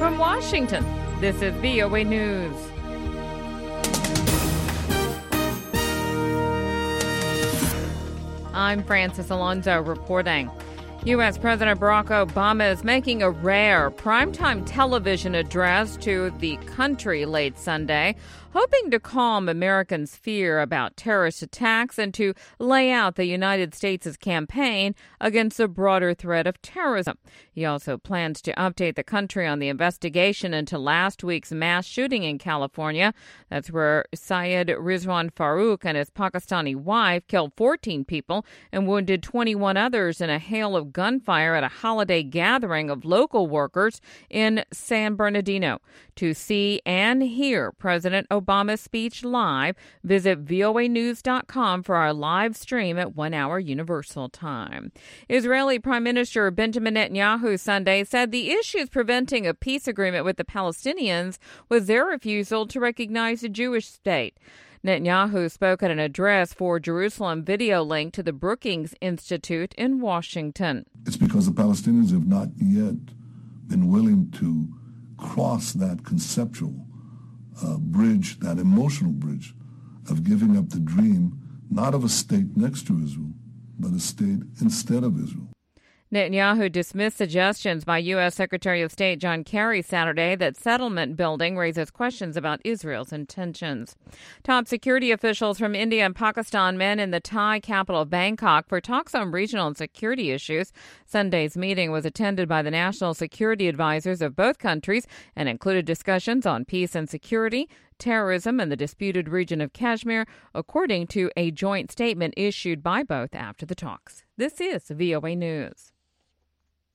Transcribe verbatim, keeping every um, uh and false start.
from Washington, this is V O A News. I'm Francis Alonso reporting. U S. President Barack Obama is making a rare primetime television address to the country late Sunday, hoping to calm Americans' fear about terrorist attacks and to lay out the United States' campaign against the broader threat of terrorism. He also plans to update the country on the investigation into last week's mass shooting in California. That's where Syed Rizwan Farook and his Pakistani wife killed fourteen people and wounded twenty-one others in a hail of gunfire at a holiday gathering of local workers in San Bernardino. To see and hear President Obama's speech live, visit V O A news dot com for our live stream at one hour Universal Time. Israeli Prime Minister Benjamin Netanyahu Sunday said the issues preventing a peace agreement with the Palestinians was their refusal to recognize a Jewish state. Netanyahu spoke at an address for Jerusalem video link to the Brookings Institute in Washington. It's because the Palestinians have not yet been willing to cross that conceptual uh, bridge, that emotional bridge of giving up the dream, not of a state next to Israel, but a state instead of Israel. Netanyahu dismissed suggestions by U S. Secretary of State John Kerry Saturday that settlement building raises questions about Israel's intentions. Top security officials from India and Pakistan met in the Thai capital of Bangkok for talks on regional and security issues. Sunday's meeting was attended by the national security advisors of both countries and included discussions on peace and security, terrorism, and the disputed region of Kashmir, according to a joint statement issued by both after the talks. This is V O A News.